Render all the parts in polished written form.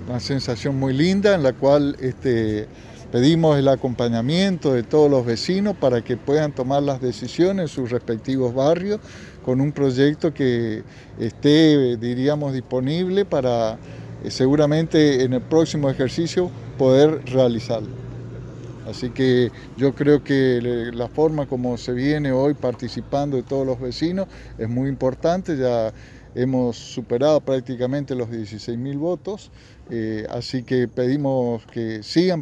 una sensación muy linda en la cual pedimos el acompañamiento de todos los vecinos para que puedan tomar las decisiones en sus respectivos barrios con un proyecto que esté, diríamos, disponible para seguramente en el próximo ejercicio poder realizarlo. Así que yo creo que la forma como se viene hoy participando de todos los vecinos es muy importante. Ya hemos superado prácticamente los 16.000 votos, así que pedimos que sigan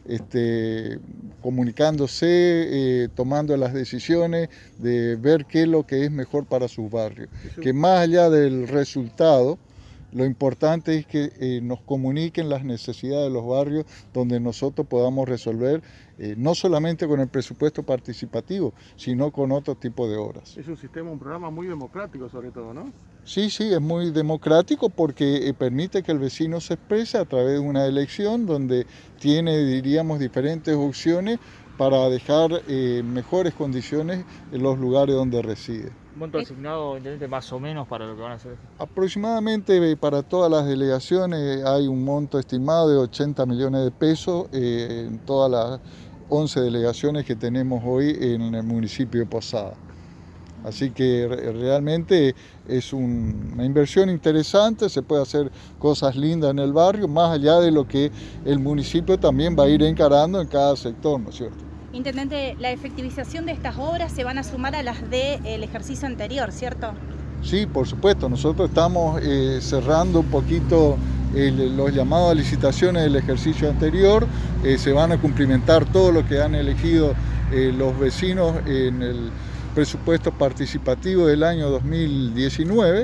comunicándose, tomando las decisiones de ver qué es lo que es mejor para sus barrios. Que más allá del resultado, lo importante es que nos comuniquen las necesidades de los barrios donde nosotros podamos resolver, no solamente con el presupuesto participativo, sino con otro tipo de obras. Es un programa muy democrático sobre todo, ¿no? Sí, es muy democrático porque permite que el vecino se exprese a través de una elección donde tiene, diríamos, diferentes opciones para dejar mejores condiciones en los lugares donde reside. ¿Monto asignado, intendente, más o menos para lo que van a hacer? Aproximadamente para todas las delegaciones hay un monto estimado de 80 millones de pesos en todas las 11 delegaciones que tenemos hoy en el municipio de Posada. Así que realmente es una inversión interesante, se puede hacer cosas lindas en el barrio, más allá de lo que el municipio también va a ir encarando en cada sector, ¿no es cierto? Intendente, la efectivización de estas obras se van a sumar a las del ejercicio anterior, ¿cierto? Sí, por supuesto, nosotros estamos cerrando un poquito los llamados a licitaciones del ejercicio anterior, se van a cumplimentar todo lo que han elegido los vecinos en el presupuesto participativo del año 2019,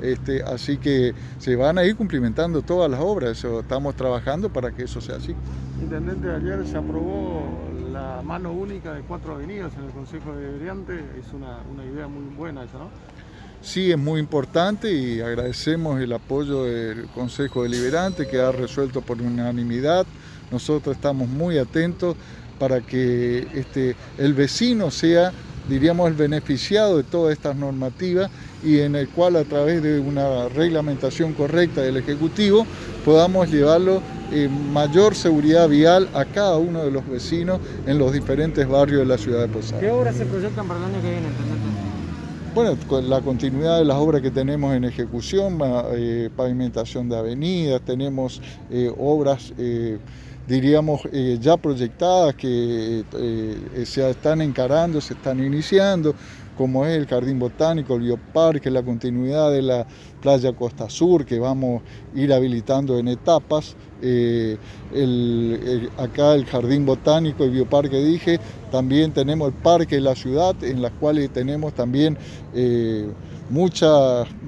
así que se van a ir cumplimentando todas las obras, estamos trabajando para que eso sea así. Intendente, ayer se aprobó la mano única de 4 avenidas en el Consejo Deliberante, es una idea muy buena esa, ¿no? Sí, es muy importante y agradecemos el apoyo del Consejo Deliberante que ha resuelto por unanimidad. Nosotros estamos muy atentos para que el vecino sea, diríamos, el beneficiado de todas estas normativas y en el cual a través de una reglamentación correcta del Ejecutivo podamos llevarlo mayor seguridad vial a cada uno de los vecinos en los diferentes barrios de la ciudad de Posada. ¿Qué obras se proyectan para el año que viene, intendente? Bueno, con la continuidad de las obras que tenemos en ejecución, pavimentación de avenidas, tenemos obras diríamos ya proyectadas que se están encarando, se están iniciando, como es el Jardín Botánico, el Bioparque, la continuidad de la playa Costa Sur, que vamos a ir habilitando en etapas. Acá el Jardín Botánico, el Bioparque dije, también tenemos el Parque de la Ciudad, en las cuales tenemos también muchas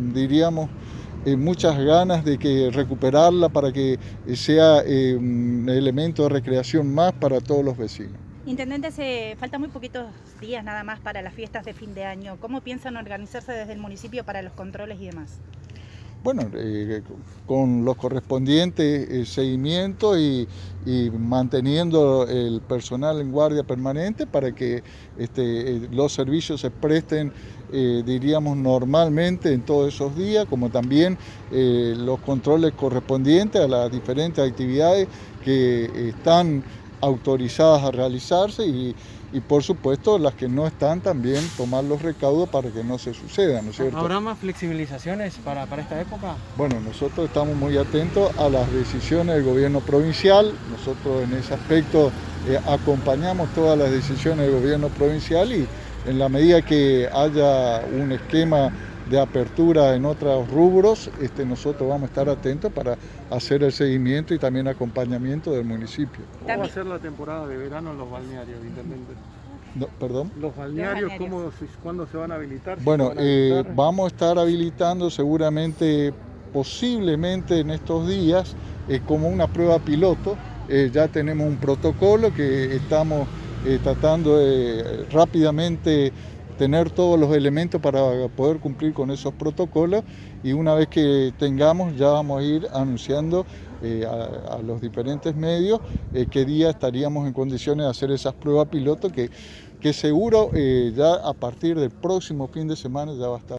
ganas de que recuperarla para que sea un elemento de recreación más para todos los vecinos. Intendente, faltan muy poquitos días nada más para las fiestas de fin de año. ¿Cómo piensan organizarse desde el municipio para los controles y demás? Bueno, con los correspondientes seguimientos y manteniendo el personal en guardia permanente para que los servicios se presten, diríamos, normalmente en todos esos días, como también los controles correspondientes a las diferentes actividades que están autorizadas a realizarse y por supuesto las que no están también tomar los recaudos para que no se sucedan, ¿no es cierto? ¿Habrá más flexibilizaciones para esta época? Bueno, nosotros estamos muy atentos a las decisiones del gobierno provincial, nosotros en ese aspecto acompañamos todas las decisiones del gobierno provincial y en la medida que haya un esquema de apertura en otros rubros, nosotros vamos a estar atentos para hacer el seguimiento y también acompañamiento del municipio. ¿Cómo va a ser la temporada de verano en los balnearios, intendente? No, ¿perdón? ¿Los balnearios cuándo se van a habilitar? Bueno, vamos a estar habilitando seguramente, posiblemente en estos días, como una prueba piloto. Ya tenemos un protocolo que estamos tratando de rápidamente tener todos los elementos para poder cumplir con esos protocolos y una vez que tengamos ya vamos a ir anunciando a los diferentes medios qué día estaríamos en condiciones de hacer esas pruebas piloto que seguro ya a partir del próximo fin de semana ya va a estar.